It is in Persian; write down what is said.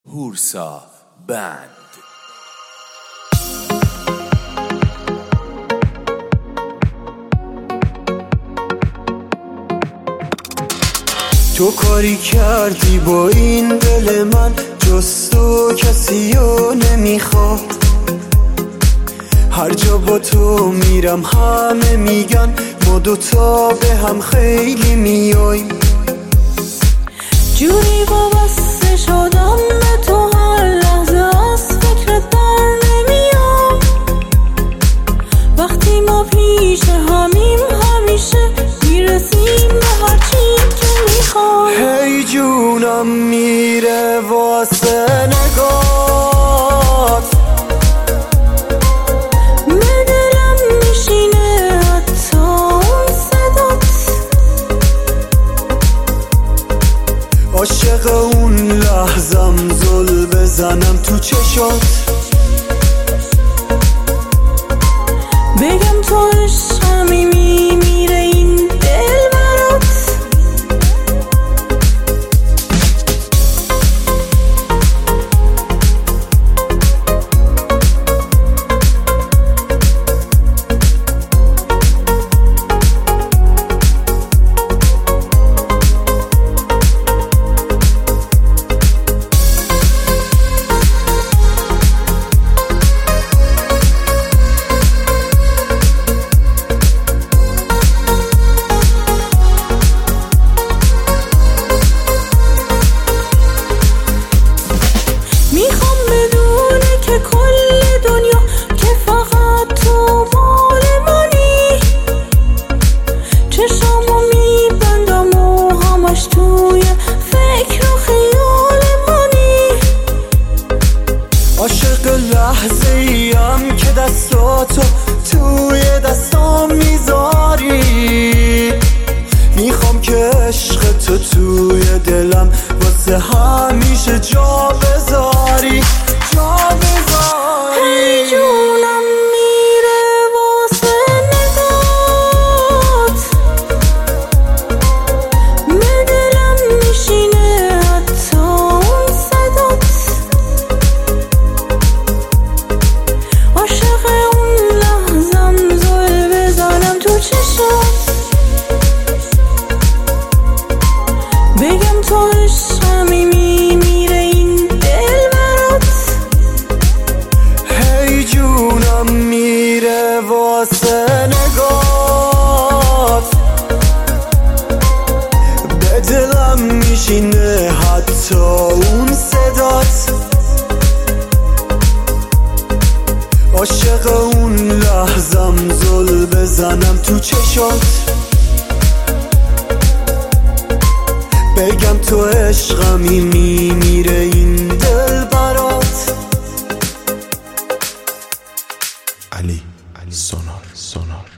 هورسا بند. تو کاری کردی با این دل من، جز تو کسی رو نمیخواد. هر جا با تو میرم همه میگن ما دوتا به هم خیلی میایم. جوری وابسته شدم به تو هر لحظه از فکرت در نمیام. وقتی ما پیش همیم همیشه میرسیم به هر چی که میخوام. هی جونم میره واسه نگات، به دلم میشینه حتی اون صدات. عاشق اون لحظم زل بزنم تو چشات، بگم تو عشقمی میمیره این دل برات. کل دنیا که فقط تو مال منی، چشامو میبندم و همش توی فکر و خیال منی. عاشق لحظه ایم که دستاتو توی دستام میذاری. میخوام که عشق تو توی دلم واسه همیشه جا بذاری. هی جونم میره واسه نگات، به دلم میشینه حتی اون صدات. عاشق اون لحظم زل بزنم تو چشات، بگم تو عشقمی میمیره این دل برات. هی جونم میره واسه نگات، به دلم میشینه حتی اون صدات. عاشق اون لحظم زل بزنم تو چشات، بگم تو عشقمی میمیره این دل برات. علی سونار